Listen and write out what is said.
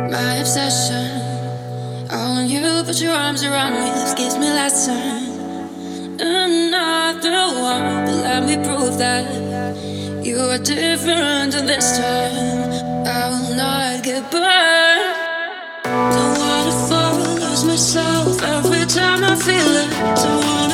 My obsession. I want you to put your arms around me. This gives me lesson. Another one, but let me prove that you are different this time. I will not get burned. Don't wanna fall, lose myself every time I feel it. Don't wanna